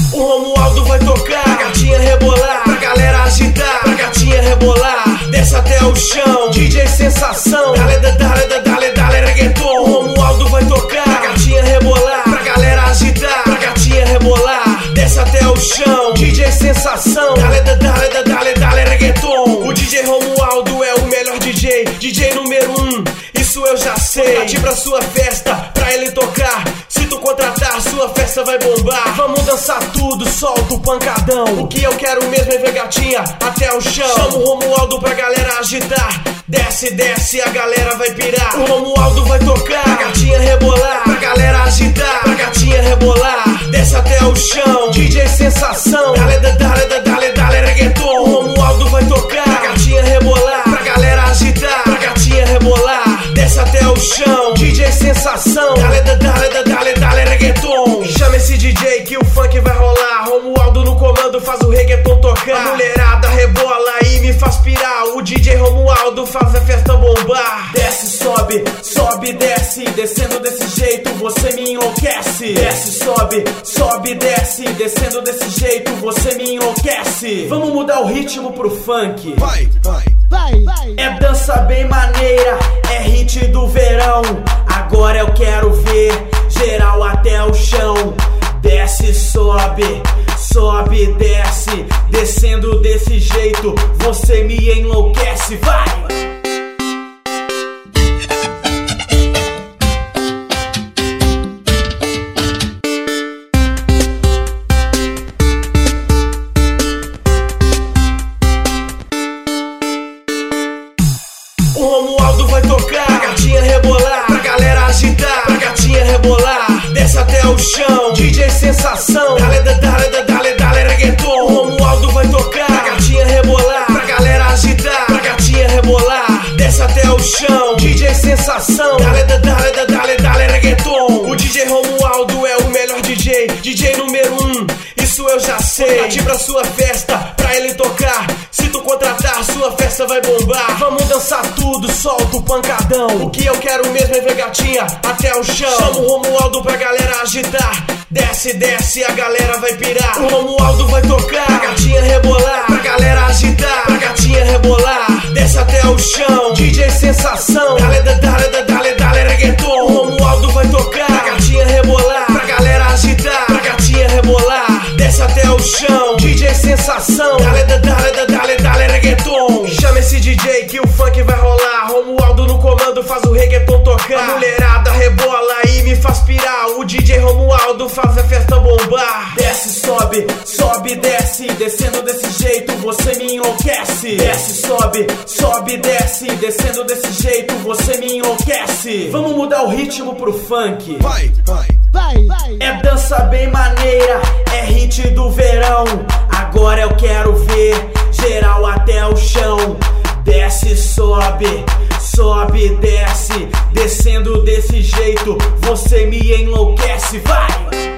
O Romualdo vai tocar, pra gatinha rebolar, pra galera agitar, pra gatinha rebolar, desce até o chão, DJ Sensação, dale reggaeton. O Romualdo vai tocar, pra gatinha rebolar, pra galera agitar, pra gatinha rebolar, desce até o chão, DJ Sensação, dale reggaeton. O DJ Romualdo é o melhor DJ, DJ número 1, isso eu já sei. Contrate pra sua festa, pra ele tocar, se tu contratar, sua festa vai bombar. Vamos dançar tudo, solta o pancadão, o que eu quero mesmo é ver gatinha até o chão. Chama o Romualdo pra galera agitar, desce, desce, a galera vai pirar. O Romualdo vai tocar, pra gatinha rebolar, pra galera agitar, pra gatinha rebolar, desce até o chão, DJ Sensação, dale reggaeton. O Romualdo vai tocar, pra gatinha rebolar, pra galera agitar, pra gatinha rebolar, desce até o chão, DJ Sensação, dale reggaeton. Chama esse DJ que o funk vai rolar, Romualdo no comando faz o reggaeton tocar. A mulherada rebola e me faz pirar, o DJ Romualdo faz a festa bombar. Desce, sobe, sobe, desce, descendo desse jeito você me enlouquece. Desce, sobe, sobe, desce, descendo desse jeito você me enlouquece. Vamos mudar o ritmo pro funk. Vai. É dança bem maneira, é hit do verão. Agora eu quero ver geral até o chão. Desce, sobe, sobe, desce, descendo desse jeito você me enlouquece. Vai! O Romualdo vai tocar, pra gatinha rebolar, pra galera agitar, pra gatinha rebolar, desce até o chão, DJ Sensação, dale reggaeton. O Romualdo vai tocar, pra gatinha rebolar, pra galera agitar, pra gatinha rebolar, desce até o chão, DJ Sensação, dale reggaeton. O DJ Romualdo é o melhor DJ, DJ número 1, isso eu já sei. Contrate pra sua festa, pra ele tocar, se tu contratar, sua festa vai bombar. Vamos dançar tudo, solta o pancadão, o que eu quero mesmo é ver gatinha até o chão. Chama o Romualdo pra galera agitar, desce, desce, a galera vai pirar. O Romualdo vai tocar, pra gatinha rebolar, pra galera agitar, pra gatinha rebolar, desce até o chão, DJ Sensação, dale reggaeton. O Romualdo vai tocar, pra gatinha rebolar, pra galera agitar, pra gatinha rebolar, desce até o chão, DJ Sensação, dale reggaeton. Chama esse DJ que o funk vai rolar, Romualdo no comando faz o reggaeton tocar. A mulherada rebola e me faz pirar, o DJ Romualdo faz a festa bombar. Desce, sobe, sobe, desce, descendo desse jeito você me enlouquece. Desce, sobe, sobe, desce, descendo desse jeito você me enlouquece. Vamos mudar o ritmo pro funk. Vai. É dança bem maneira, é hit do verão. Agora eu quero ver geral até o chão. Desce, sobe, sobe, desce, descendo desse jeito você me enlouquece. Vai!